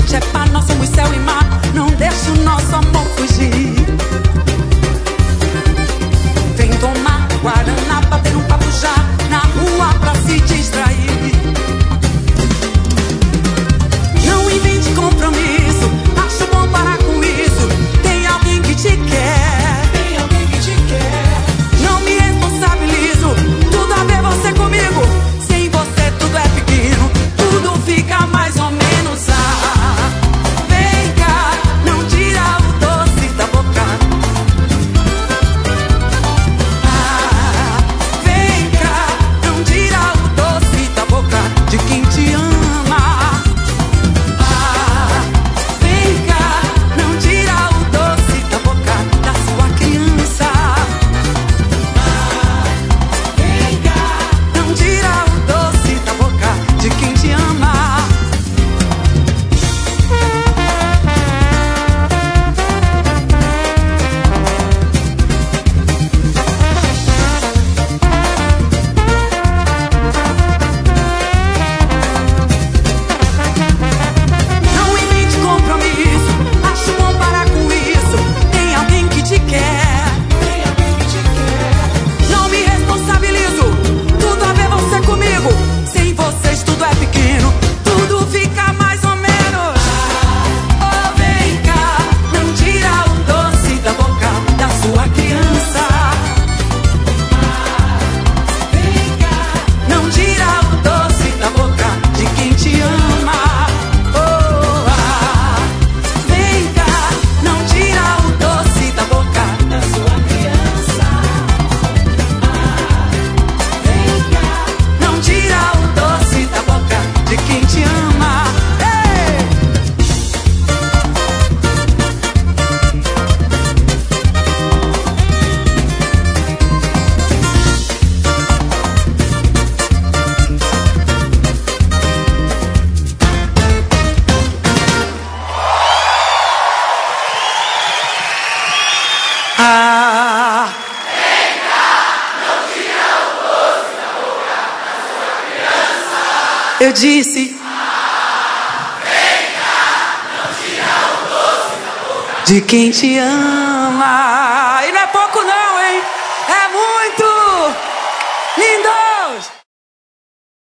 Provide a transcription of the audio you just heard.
gente é par, nós somos céu e mar. Não deixa o nosso amor fugir. Vem tomar guaraná, bater um papo já na rua pra se distrair. Não invente compromisso, acho bom parar com isso. Tem alguém que te quer, tem alguém que te quer. Não me responsabilizo, tudo a ver você comigo. Sem você tudo é pequeno, tudo fica mais ou menos. Vem cá, não tira o doce da boca. Vem cá, não tira o doce da boca de quem te ama. Vem cá, não tira o doce da boca da sua criança. Vem cá, não tira o doce da boca de quem te ama. Não invente compromisso, acho bom parar com isso. Tem alguém que te quer, tem alguém que te quer. Não me responsabilizo, tudo a ver você comigo. Sem vocês tudo é pequeno, tudo fica mais ou menos. Oh, vem cá, não tira o doce da boca da sua criança. Vem cá, não tira o doce da boca de quem te ama. Vem cá, não tira o doce da boca da sua criança. Vem cá, não tira o doce da boca de quem te ama. Ei! Eu disse, de quem te ama.